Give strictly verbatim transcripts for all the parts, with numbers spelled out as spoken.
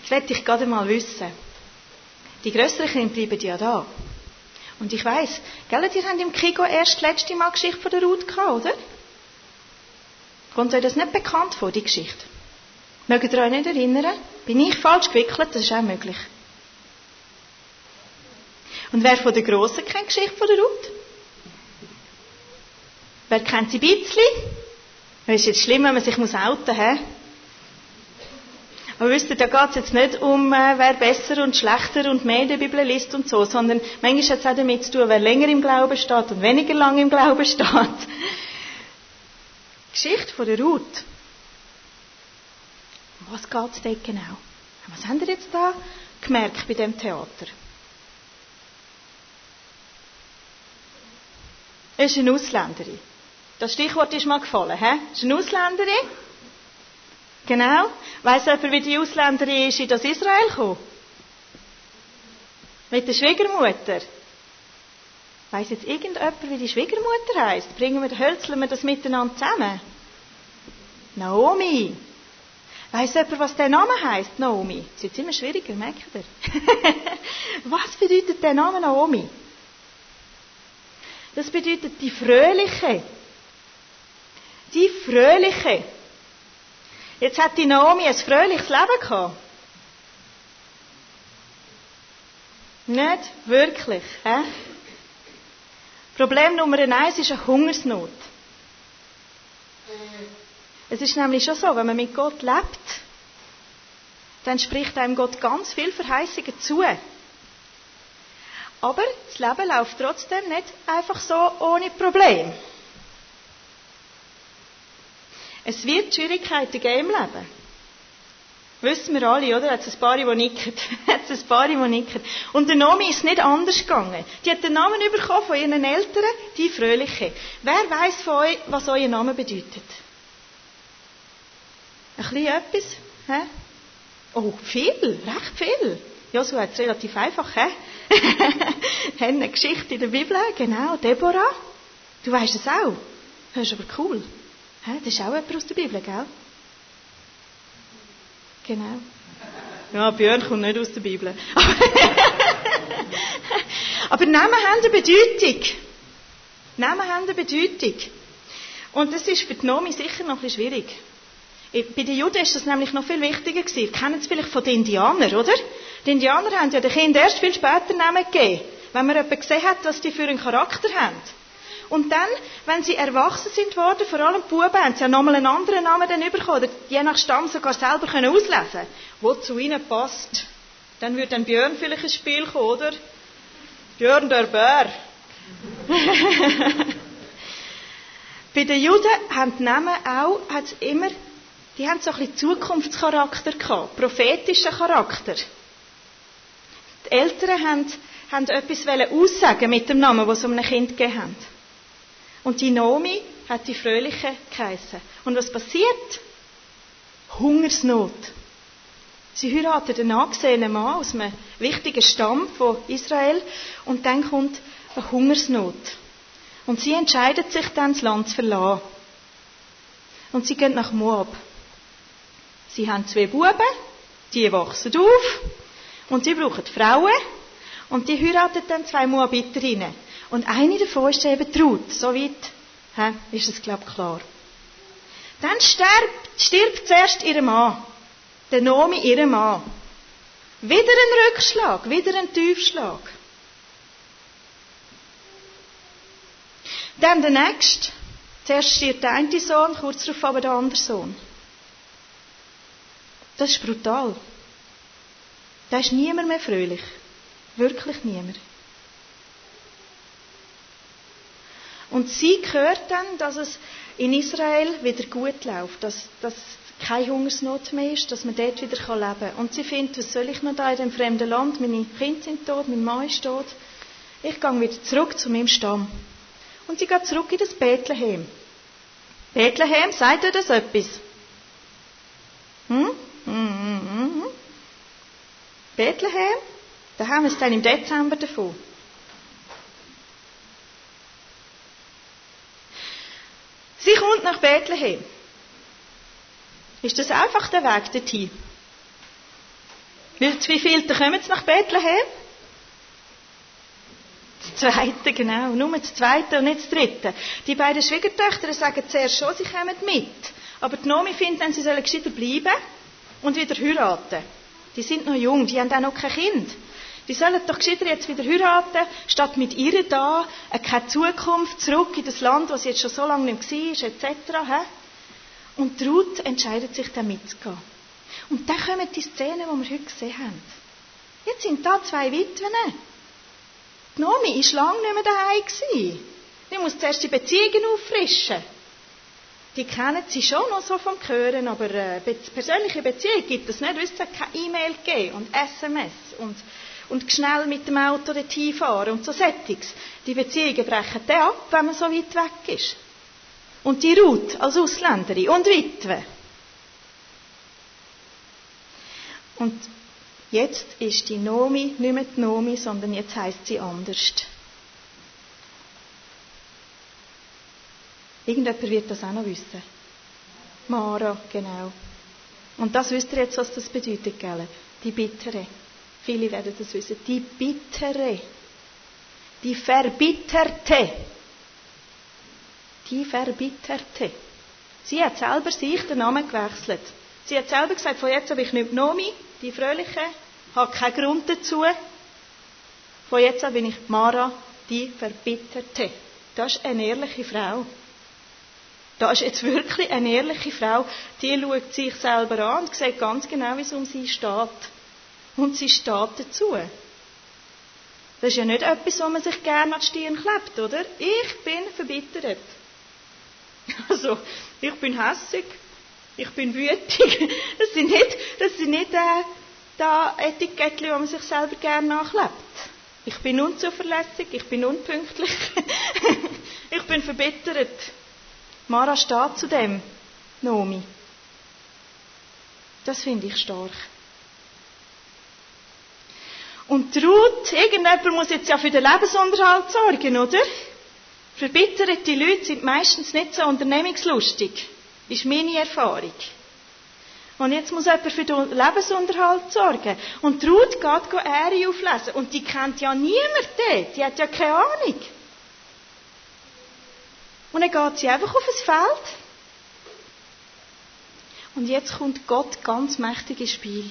Jetzt möchte ich gerade mal wissen. Die grösseren Kinder bleiben ja da. Und ich weiss, gell, ihr habt im Kigo erst das letzte Mal die Geschichte von der Ruth gehabt, oder? Kommt euch das nicht bekannt vor, die Geschichte? Mögt ihr euch nicht erinnern? Bin ich falsch gewickelt? Das ist auch möglich. Und wer von den Grossen kennt die Geschichte von der Ruth? Wer kennt sie ein bisschen? Es ist jetzt schlimm, wenn man sich outen muss, hä? Aber wisst ihr, da geht es jetzt nicht um, äh, wer besser und schlechter und mehr in der Bibel liest und so, sondern manchmal hat es auch damit zu tun, wer länger im Glauben steht und weniger lang im Glauben steht. Die Geschichte von der Ruth. Um was geht es dort genau? Was habt ihr jetzt da gemerkt bei diesem Theater? Es ist eine Ausländerin. Das Stichwort ist mal gefallen, hä? Es ist eine Ausländerin. Genau. Weiss jemand, wie die Ausländerin ist in das Israel gekommen? Mit der Schwiegermutter. Weiss jetzt irgendjemand, wie die Schwiegermutter heisst? Bringen wir, hölzeln wir das miteinander zusammen? Naomi. Weiss jemand, was der Name heisst, Naomi? Das wird immer schwieriger, merkt ihr? Was bedeutet der Name Naomi? Das bedeutet die Fröhliche. Die Fröhliche. Jetzt hat die Naomi ein fröhliches Leben gehabt. Nicht wirklich, hä? Problem Nummer eins ist eine Hungersnot. Es ist nämlich schon so, wenn man mit Gott lebt, dann spricht einem Gott ganz viel Verheißungen zu. Aber das Leben läuft trotzdem nicht einfach so ohne Problem. Es wird Schwierigkeiten geben im Leben. Wissen wir alle, oder? Hat es ein paar, die nicken. Hat es ein paar, die nicken. Und der Naomi ist nicht anders gegangen. Die hat den Namen bekommen von ihren Eltern, die Fröhliche. Wer weiss von euch, was euer Name bedeutet? Ein bisschen etwas? Hä? Oh, viel, recht viel. Ja, so hat es relativ einfach, hä? Haben eine Geschichte in der Bibel, genau, Deborah. Du weisst es auch. Das ist aber cool. Hä? Das ist auch jemand aus der Bibel, gell? Genau. Ja, Björn kommt nicht aus der Bibel. Aber Namen haben eine Bedeutung. Namen haben eine Bedeutung. Und das ist für die Naomi sicher noch ein bisschen schwierig. Bei den Juden ist das nämlich noch viel wichtiger gewesen. Ihr kennt es vielleicht von den Indianern, oder? Die Indianer haben ja den Kindern erst viel später Namen gegeben, wenn man jemanden gesehen hat, was die für einen Charakter haben. Und dann, wenn sie erwachsen sind worden, vor allem die Buben, haben sie ja nochmal einen anderen Namen dann bekommen, oder je nach Stamm sogar selber können auslesen, wo zu ihnen passt. Dann würde dann Björn vielleicht ins Spiel kommen, oder? Björn der Bär. Bei den Juden haben die Namen auch, hat's immer, die haben so ein bisschen Zukunftscharakter gehabt, prophetischen Charakter. Die Eltern haben, haben etwas aussagen mit dem Namen, den sie einem Kind gegeben haben. Und die Naomi hat die Fröhliche geheissen. Und was passiert? Hungersnot. Sie heiratet einen angesehenen Mann aus einem wichtigen Stamm von Israel und dann kommt eine Hungersnot. Und sie entscheidet sich dann, das Land zu verlassen. Und sie gehen nach Moab. Sie haben zwei Buben, die wachsen auf und sie brauchen Frauen und die heiraten dann zwei Moabiterinnen. Und eine davon ist eben die Ruth. Soweit he, ist es, glaube ich, klar. Dann stirbt, stirbt zuerst ihr Mann. Der Naomi, ihr Mann. Wieder ein Rückschlag, wieder ein Tiefschlag. Dann der nächste. Zuerst stirbt der eine Sohn, kurz darauf aber der andere Sohn. Das ist brutal. Da ist niemand mehr fröhlich. Wirklich niemand. Und sie hört dann, dass es in Israel wieder gut läuft, dass, dass keine Hungersnot mehr ist, dass man dort wieder leben kann. Und sie findet, was soll ich noch da in dem fremden Land? Meine Kinder sind tot, mein Mann ist tot. Ich gehe wieder zurück zu meinem Stamm. Und sie geht zurück in das Bethlehem. Bethlehem, sagt ihr das etwas? Hm? Hm, hm, hm. Bethlehem? Da haben wir es dann im Dezember davon. Sie kommt nach Bethlehem. Ist das einfach der Weg dorthin? Wie viele kommen jetzt nach Bethlehem? Das zweite, genau. Nur das zweite und nicht das dritte. Die beiden Schwiegertöchter sagen zuerst schon, sie kommen mit. Aber die Nomi findet dann, sie sollen gescheiter bleiben und wieder heiraten. Die sind noch jung, die haben auch noch kein Kind. Die sollen doch gescheiter jetzt wieder heiraten, statt mit ihr da keine Zukunft, zurück in das Land, was jetzt schon so lange nicht war, et cetera. Und Ruth entscheidet sich, da mitzugehen. Und dann kommen die Szenen, die wir heute gesehen haben. Jetzt sind da zwei Witwen. Die Nomi war lange nicht mehr daheim. Die muss zuerst die Beziehungen auffrischen. Die kennen sie schon noch so vom Hören, aber äh, persönliche Beziehung gibt es nicht. Es hat keine E-Mail gegeben und S M S und, und schnell mit dem Auto dorthin fahren und so Settings. Die Beziehungen brechen dann ab, wenn man so weit weg ist. Und die Ruth als Ausländerin und Witwe. Und jetzt ist die Nomi nicht mehr die Nomi, sondern jetzt heisst sie anders. Irgendjemand wird das auch noch wissen. Mara, genau. Und das wisst ihr jetzt, was das bedeutet, gell? Die Bittere. Viele werden das wissen. Die Bittere. Die Verbitterte. Die Verbitterte. Sie hat selber sich den Namen gewechselt. Sie hat selber gesagt, von jetzt habe ich nicht Nomi, die Fröhliche, habe keinen Grund dazu. Von jetzt an bin ich Mara, die Verbitterte. Das ist eine ehrliche Frau. Das ist jetzt wirklich eine ehrliche Frau. Die schaut sich selber an und sieht ganz genau, wie es um sie steht. Und sie steht dazu. Das ist ja nicht etwas, wo man sich gerne an die Stirn klebt, oder? Ich bin verbittert. Also, ich bin hässig. Ich bin wütig. Das sind nicht, das sind nicht äh, da Etikettchen, die man sich selber gerne nachklebt. Ich bin unzuverlässig, ich bin unpünktlich. Ich bin verbittert. Mara steht zu dem, Nomi. Das finde ich stark. Und Ruth, irgendjemand muss jetzt ja für den Lebensunterhalt sorgen, oder? Verbitterte Leute sind meistens nicht so unternehmungslustig. Ist meine Erfahrung. Und jetzt muss jemand für den Lebensunterhalt sorgen. Und Ruth geht Ähre auflesen. Und die kennt ja niemand dort. Die hat ja keine Ahnung. Und dann geht sie einfach auf das Feld. Und jetzt kommt Gott ganz mächtig ins Spiel.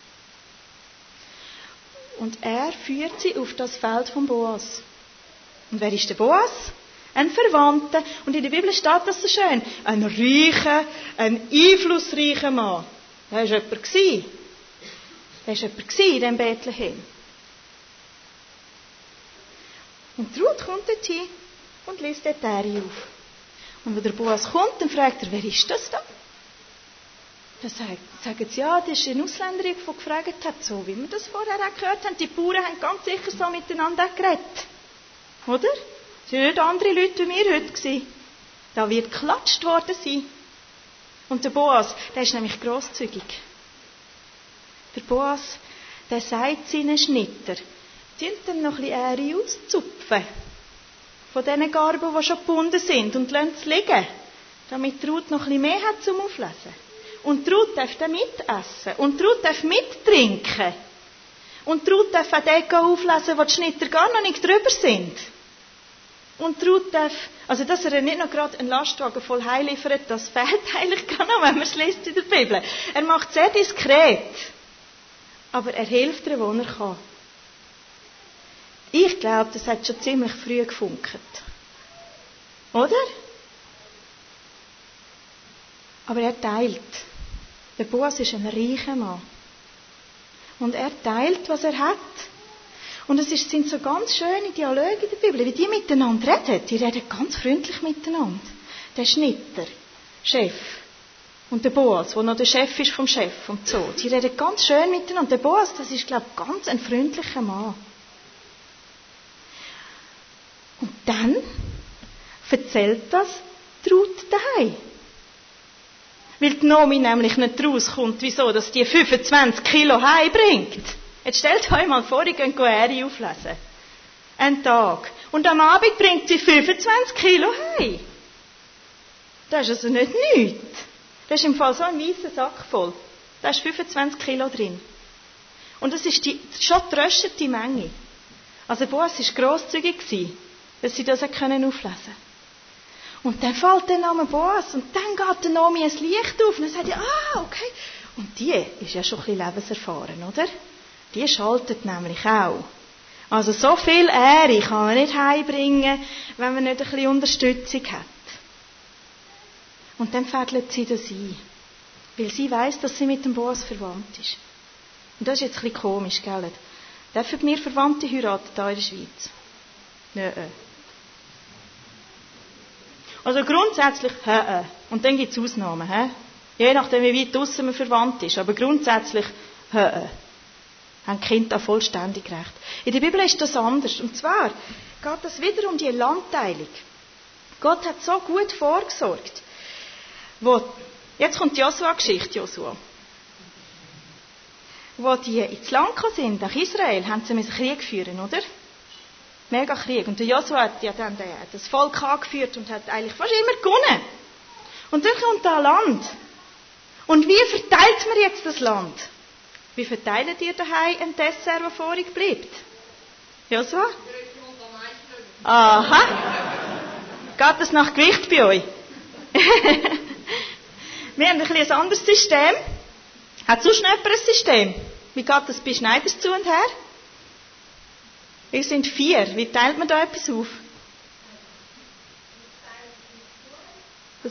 Und er führt sie auf das Feld von Boas. Und wer ist der Boas? Ein Verwandter. Und in der Bibel steht das so schön. Ein reicher, ein einflussreicher Mann. Da war jemand. Da war jemand in diesem Bethlehem. Und Ruth kommt dorthin und liest dort die Ähre auf. Und wenn der Boas kommt, dann fragt er, wer ist das da? Dann sagen sie, ja, das ist eine Ausländerin, die gefragt hat, so wie wir das vorher auch gehört haben. Die Bauern haben ganz sicher so miteinander geredet. Oder? Es waren nicht andere Leute wie wir heute gewesen. Da wird geklatscht worden sein. Und der Boas, der ist nämlich grosszügig. Der Boas, der sagt seinen Schnitter, die dann noch ein bisschen Ähre auszupfen. Von diesen Garben, die schon gebunden sind, und lassen es liegen, damit Ruth noch ein bisschen mehr hat zum Auflesen. Und Ruth darf dann mitessen. Und Ruth darf mittrinken. Und Ruth darf auch den auflesen, wo die Schnitter gar noch nicht drüber sind. Und Ruth darf, also dass er nicht noch gerade einen Lastwagen voll Heil liefert, das fehlt eigentlich gar noch, wenn man es liest in der Bibel. Er macht sehr diskret. Aber er hilft ihr, wo er kann. Ich glaube, das hat schon ziemlich früh gefunkt. Oder? Aber er teilt. Der Boas ist ein reicher Mann. Und er teilt, was er hat. Und es sind so ganz schöne Dialoge in der Bibel, wie die miteinander reden. Die reden ganz freundlich miteinander. Der Schnitter, Chef, und der Boas, der noch der Chef ist vom Chef und so. Die reden ganz schön miteinander. Der Boas, das ist, glaube ich, ganz ein freundlicher Mann. Und dann erzählt das die Ruth daheim. Weil die Nomi nämlich nicht rauskommt, wieso, dass die fünfundzwanzig Kilo heimbringt. Jetzt stellt euch mal vor, ich gehe Ähre auflesen. Einen Tag. Und am Abend bringt sie fünfundzwanzig Kilo heim. Das ist also nicht nichts. Das ist im Fall so ein weißer Sack voll. Da ist fünfundzwanzig Kilo drin. Und es ist die, schon tröstete Menge. Also Boas war grosszügig, dass sie das auflesen können. Und dann fällt der Name Boas und dann geht der Naomi ein Licht auf und dann sagt sie, ah, okay. Und die ist ja schon ein bisschen lebenserfahren, oder? Die schaltet nämlich auch. Also so viel Ehre kann man nicht heimbringen, wenn man nicht ein bisschen Unterstützung hat. Und dann fädelt sie das ein. Weil sie weiss, dass sie mit dem Boas verwandt ist. Und das ist jetzt ein bisschen komisch, gell? Dürfen wir Verwandte heiraten hier in der Schweiz? Nein. Also grundsätzlich, hä, und dann gibt es Ausnahmen, hä? Je nachdem, wie weit draussen man verwandt ist. Aber grundsätzlich, hä, haben die Kinder da vollständig recht. In der Bibel ist das anders. Und zwar geht es wieder um die Landteilung. Gott hat so gut vorgesorgt. Wo, jetzt kommt die Josua-Geschichte, Josua. Wo die ins Land gekommen sind, nach Israel, haben sie einen Krieg führen, oder? Mega Krieg. Und der Josua hat ja dann das Volk angeführt und hat eigentlich fast immer gewonnen. Und dann kommt da Land. Und wie verteilt man jetzt das Land? Wie verteilt ihr daheim ein Dessert, das vorig bleibt? Josua? Aha. Geht das nach Gewicht bei euch? Wir haben ein bisschen ein anderes System. Hat sonst noch jemand ein System? Wie geht das bei Schneiders zu und her? Wir sind vier. Wie teilt man da etwas auf? Das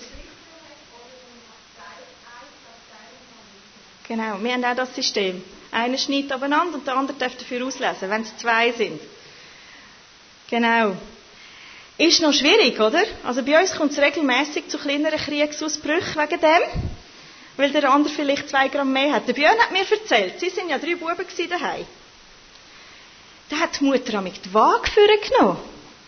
genau, wir haben auch das System. Einer schneidet aufeinander und der andere darf dafür auslesen, wenn es zwei sind. Genau. Ist noch schwierig, oder? Also bei uns kommt es regelmässig zu kleineren Kriegsausbrüchen wegen dem, weil der andere vielleicht zwei Gramm mehr hat. Der Björn hat mir erzählt, sie waren ja drei Buben daheim. Da hat die Mutter amig die Waage vorgenommen.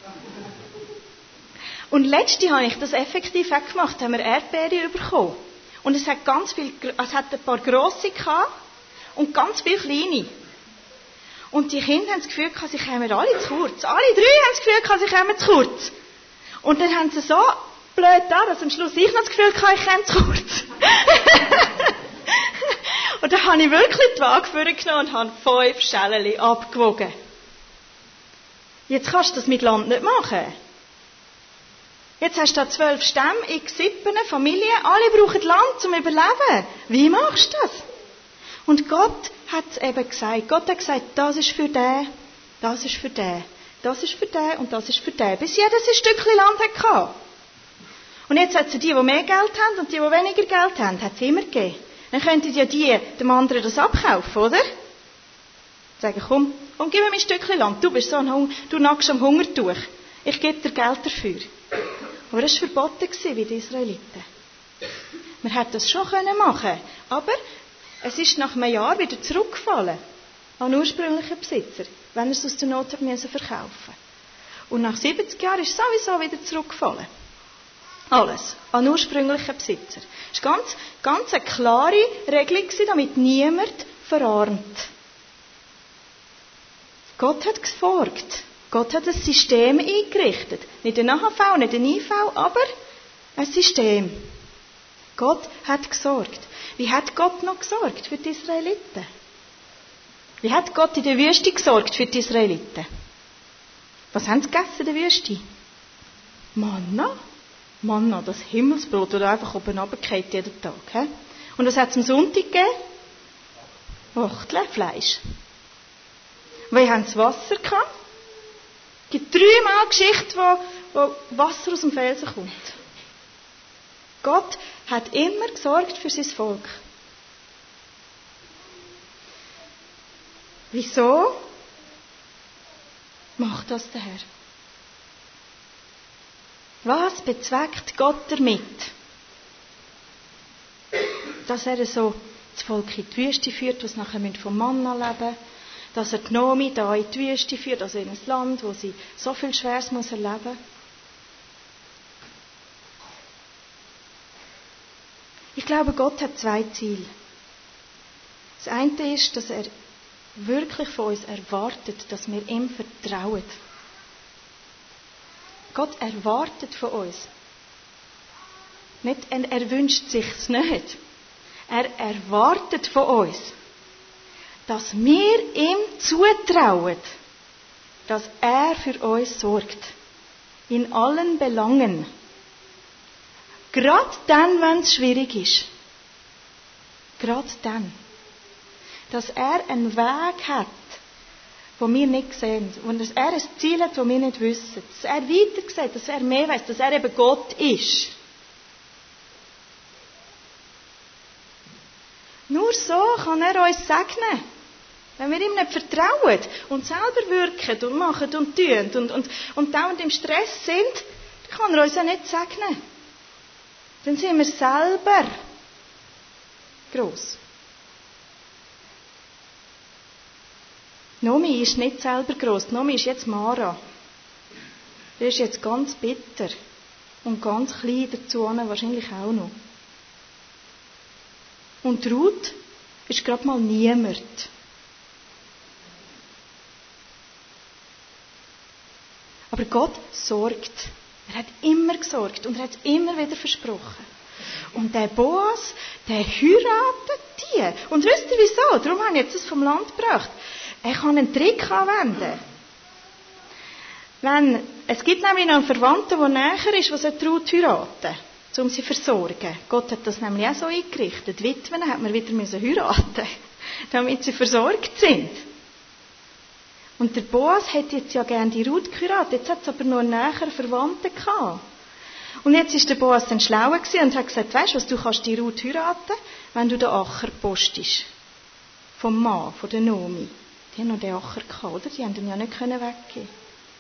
Und letzte habe ich das effektiv auch gemacht, da haben wir Erdbeeren bekommen. Und es hat ganz viel, es hat ein paar grosse gehabt und ganz viele kleine. Und die Kinder haben das Gefühl gehabt, sie kommen alle zu kurz. Alle drei haben das Gefühl gehabt, sie kommen zu kurz. Und dann haben sie so blöd da, dass am Schluss ich noch das Gefühl gehabt, ich komme zu kurz. Und dann habe ich wirklich die Waage vorgenommen und habe fünf Schälchen abgewogen. Jetzt kannst du das mit Land nicht machen. Jetzt hast du da zwölf Stämme, x Sippen, Familien, alle brauchen Land zum Überleben. Wie machst du das? Und Gott hat es eben gesagt. Gott hat gesagt, das ist für den, das ist für den, das ist für den und das ist für den. Bis jeder sein Stückchen Land hatte. Und jetzt hat sie die, die mehr Geld haben und die, die weniger Geld haben, hat sie immer gegeben. Dann könnten ja die dem anderen das abkaufen, oder? Sagen, komm, komm, gib mir mein Stückchen Land. Du bist so ein Hunger, du nackst am Hungertuch. Ich gebe dir Geld dafür. Aber das war verboten wie die Israeliten. Man hätte das schon machen können, aber es ist nach einem Jahr wieder zurückgefallen an den ursprünglichen Besitzer, wenn er es aus der Not hat müssen verkaufen. Und nach siebzig Jahren ist es sowieso wieder zurückgefallen. Alles an den ursprünglichen Besitzer. Es war ganz, ganz eine klare Regelung, damit niemand verarmt. Gott hat gesorgt. Gott hat ein System eingerichtet. Nicht ein A H V, nicht ein I V, aber ein System. Gott hat gesorgt. Wie hat Gott noch gesorgt für die Israeliten? Wie hat Gott in der Wüste gesorgt für die Israeliten? Was haben sie gegessen in der Wüste? Manna. Manna, das Himmelsbrot, das einfach oben runterfällt jeden Tag. He? Und was hat es am Sonntag gegeben? Wachtel, Fleisch. Wie haben sie Wasser gehabt? Es gibt dreimal Geschichte, wo, wo Wasser aus dem Felsen kommt. Gott hat immer gesorgt für sein Volk. Wieso macht das der Herr? Was bezweckt Gott damit? Dass er so das Volk in die Wüste führt, das nachher vom Manna leben müssen. Dass er die Naomi da in die Wüste führt, also in ein Land, wo sie so viel Schweres muss erleben muss. Ich glaube, Gott hat zwei Ziele. Das eine ist, dass er wirklich von uns erwartet, dass wir ihm vertrauen. Gott erwartet von uns. Nicht, er wünscht sich's nicht. Er erwartet von uns, dass wir ihm zutrauen, dass er für uns sorgt. In allen Belangen. Gerade dann, wenn es schwierig ist. Gerade dann. Dass er einen Weg hat, den wir nicht sehen. Und dass er ein Ziel hat, das wir nicht wissen. Dass er weiter sieht, dass er mehr weiss, dass er eben Gott ist. Nur so kann er uns segnen. Wenn wir ihm nicht vertrauen und selber wirken und machen und tun und, und, und dauernd im Stress sind, dann kann er uns ja nicht segnen. Dann sind wir selber gross. Nomi ist nicht selber gross. Nomi ist jetzt Mara. Der ist jetzt ganz bitter. Und ganz klein dazu, wahrscheinlich auch noch. Und Ruth ist gerade mal niemand. Aber Gott sorgt. Er hat immer gesorgt und er hat es immer wieder versprochen. Und der Boas, der heiratet die. Und wisst ihr wieso? Darum habe ich jetzt das vom Land gebracht. Er kann einen Trick anwenden. Wenn, es gibt nämlich noch einen Verwandten, der näher ist, der Ruth heiraten soll, um sie zu versorgen. Gott hat das nämlich auch so eingerichtet. Witwen hat man wieder heiraten, damit sie versorgt sind. Und der Boas hätte jetzt ja gerne die Ruth geheiratet, jetzt hat es aber nur einen näheren Verwandten gehabt. Und jetzt ist der Boas dann schlauer gewesen und hat gesagt, weisst du was, du kannst die Ruth heiraten, wenn du den Acher postest. Vom Mann, von der Nomi. Die haben noch den Acher gehabt, oder? Die haben ihn ja nicht weggeben.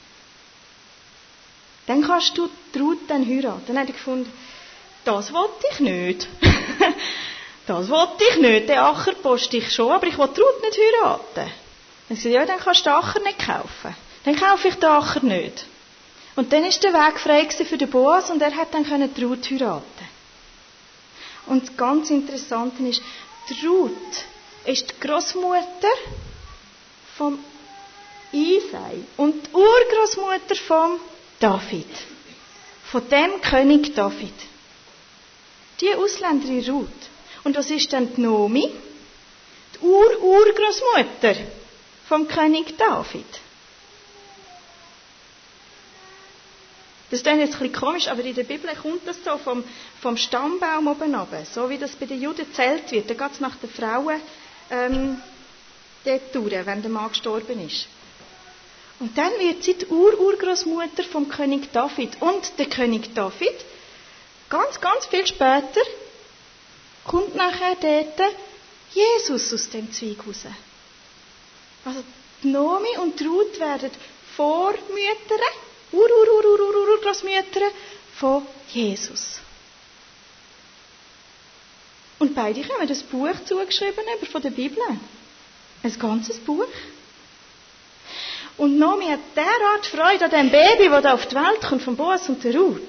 Dann kannst du die Ruth dann heiraten. Dann hat er gefunden, das wollte ich nicht. das wollte ich nicht, den Acher poste ich schon, aber ich will die Ruth nicht heiraten. Dann sagt ja, dann kannst du den Acher nicht kaufen. Dann kaufe ich den Acher nicht. Und dann ist der Weg frei für den Boas und er hat dann die Ruth heiraten. Und ganz interessant ist, die Ruth ist die Großmutter vom Isai und die Urgroßmutter vom David. Von dem König David. Die Ausländerin Ruth. Und was ist dann die Nomi? Die Ur-Urgroßmutter vom König David. Das ist dann jetzt ein bisschen komisch, aber in der Bibel kommt das so vom, vom Stammbaum oben runter. So wie das bei den Juden zählt wird. Da geht es nach den Frauen ähm, dort durch, wenn der Mann gestorben ist. Und dann wird sie die Ur-Urgroßmutter vom König David. Und der König David, ganz, ganz viel später, kommt nachher dort Jesus aus dem Zweig raus. Also die Nomi und die Ruth werden Vormütter, Ur-Ur-Ur-Ur-Ur-Großmütter von Jesus. Und beide haben das Buch zugeschrieben von der Bibel. Ein ganzes Buch. Und Nomi hat derart Freude an dem Baby, das da auf die Welt kommt, von Boas und der Ruth,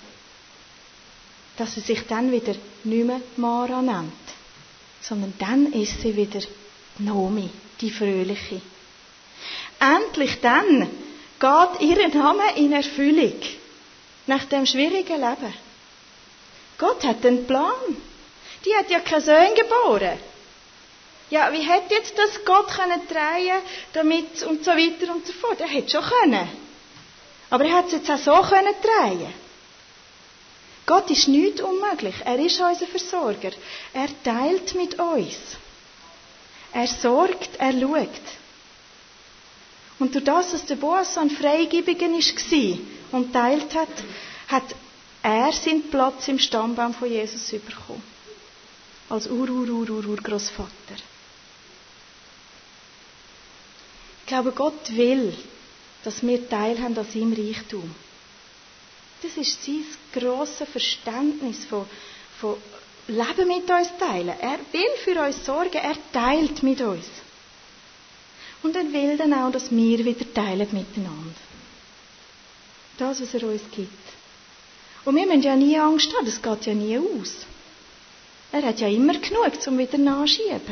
dass sie sich dann wieder nicht mehr Mara nennt, sondern dann ist sie wieder Nomi, die Fröhliche. Endlich dann geht ihr Name in Erfüllung, nach dem schwierigen Leben. Gott hat einen Plan. Die hat ja keine Söhne geboren. Ja, wie hätte jetzt das Gott können drehen, damit und so weiter und so fort? Er hätte schon können. Aber er hat es jetzt auch so können drehen. Gott ist nichts unmöglich. Er ist unser Versorger. Er teilt mit uns. Er sorgt, er schaut. Und durch das, dass der Boas so ein Freigebiger war und teilt hat, hat er seinen Platz im Stammbaum von Jesus bekommen. Als Ur-Ur-Ur-Ur-Großvater. Ich glaube, Gott will, dass wir teilhaben an seinem Reichtum. Das ist sein grosses Verständnis von, von Leben mit uns teilen. Er will für uns sorgen, er teilt mit uns. Und er will dann auch, dass wir wieder teilen miteinander. Das, was er uns gibt. Und wir müssen ja nie Angst haben, das geht ja nie aus. Er hat ja immer genug, um wieder nachschieben.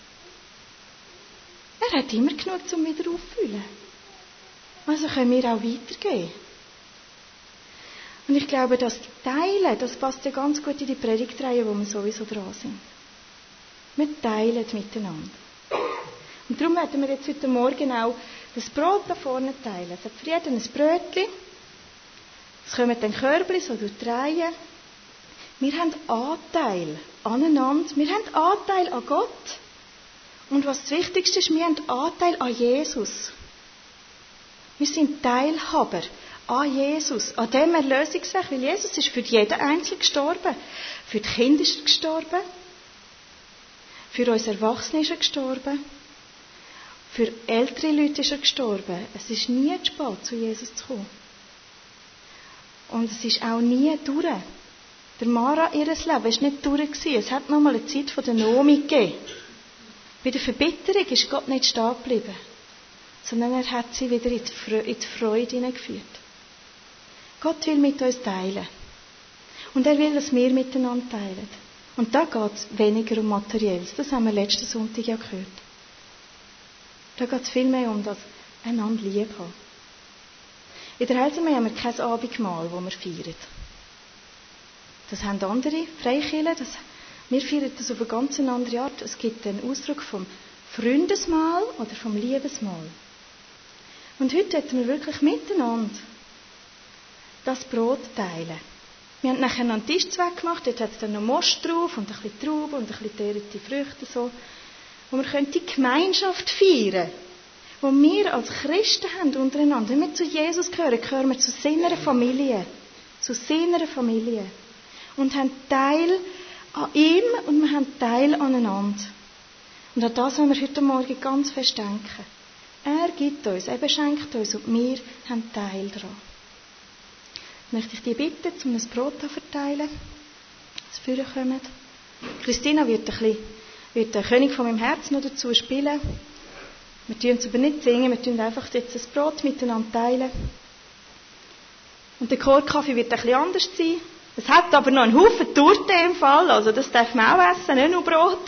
Er hat immer genug, um wieder auffüllen. Also können wir auch weitergehen. Und ich glaube, das Teilen, das passt ja ganz gut in die Predigtreihe, wo wir sowieso dran sind. Wir teilen miteinander. Und darum werden wir jetzt heute Morgen auch das Brot da vorne teilen. Es hat für jeden ein Brötchen. Es kommen dann Körbchen so durch die Reihe. Wir haben Anteil aneinander. Wir haben Anteil an Gott. Und was das Wichtigste ist, wir haben Anteil an Jesus. Wir sind Teilhaber an Jesus, an dem Erlösungswerk, weil Jesus ist für jeden Einzelnen gestorben. Für die Kinder ist er gestorben. Für uns Erwachsene ist er gestorben. Für ältere Leute ist er gestorben. Es ist nie zu spät, zu Jesus zu kommen. Und es ist auch nie durch. Der Mara, ihr Leben war nicht durch. Es hat noch mal eine Zeit von der Naomi gegeben. Bei der Verbitterung ist Gott nicht stehen geblieben, sondern er hat sie wieder in die Freude, in die Freude hineingeführt. Gott will mit uns teilen. Und er will, dass wir miteinander teilen. Und da geht es weniger um Materielles. Das haben wir letzten Sonntag ja gehört. Da geht es viel mehr um das einander lieb haben. In der Heilsarmee haben wir kein Abendmahl, das wir feiern. Das haben andere Freikirchen. Das, wir feiern das auf eine ganz andere Art. Es gibt einen Ausdruck vom Freundesmahl oder vom Liebesmahl. Und heute wollen wir wirklich miteinander das Brot teilen. Wir haben nachher noch einen Tisch weggemacht. Dort hat es dann noch Most drauf und ein bisschen Trauben und ein bisschen geteerte Früchte. So, wo wir die Gemeinschaft feiern können, die wir als Christen haben untereinander. Wenn wir zu Jesus gehören, gehören wir zu seiner Familie. Zu seiner Familie. Und haben Teil an ihm und wir haben Teil aneinander. Und an das wollen wir heute Morgen ganz fest denken. Er gibt uns, er beschenkt uns und wir haben Teil daran. Jetzt möchte ich dich bitten, um ein Brot zu verteilen, das vorne kommt. Christina wird, ein bisschen, wird den König von meinem Herz noch dazu spielen. Wir tun es aber nicht singen, wir tun einfach jetzt das Brot miteinander teilen. Und der Chorkaffee wird ein bisschen anders sein. Es hat aber noch einen Haufen Torte im Fall, also das darf man auch essen, nicht nur Brot.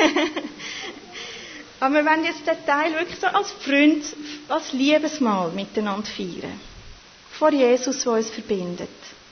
Aber wir wollen jetzt den Teil wirklich so als Freund, als Liebesmahl miteinander feiern. Vor Jesus, der uns verbindet.